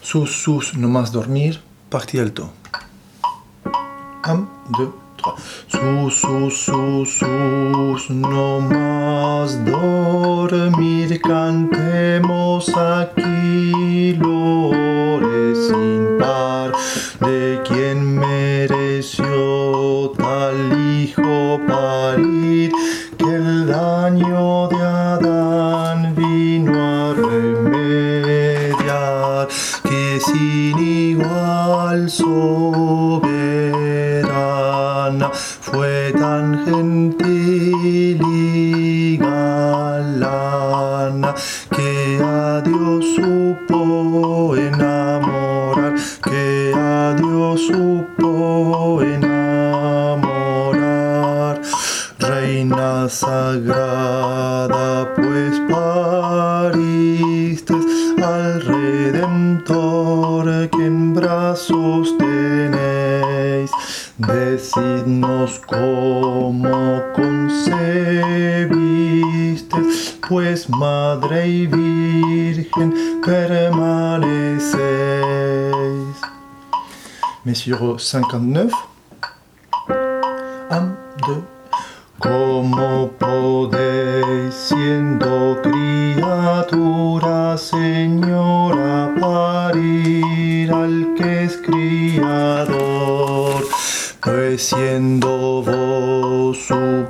sus, nomás dormir, parti alto. 1, 2, 3. Sus, nomás dormir, cantemos aquí lores sin par, de quien mereció tal hijo parir, que el daño de Adán vino a remediar, que sin igual soberana fue tan gentil y galana, que a Dios supo enamorar, que a Dios supo enamorar. Reina sagrada, pues pariste al Redentor que en brazos tenéis. Decidnos cómo concebiste, pues madre y virgen permanecéis. Messieurs 59. 1, 2. ¿Cómo podéis, siendo criatura, señora, parir al que es criador? Pues siendo vos su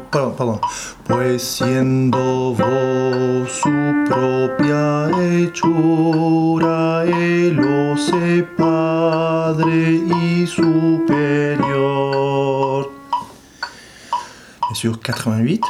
propia hechura, él os es Padre y superior. Sur 88.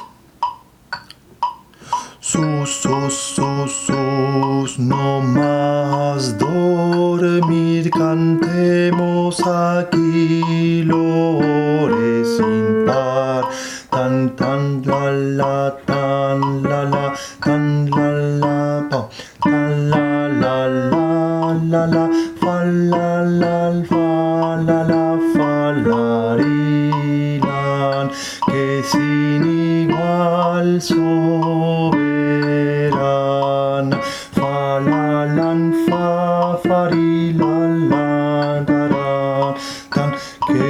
Sus, no más dormir, cantemos aquí lores sin par. Tan, la, la, tan, la, la, tan, la, pa. Tan, la, fa, la, fa, la, ri, lan. Que sin igual soberana, fa, la, lan, fa, ri, la, la, da, tan, que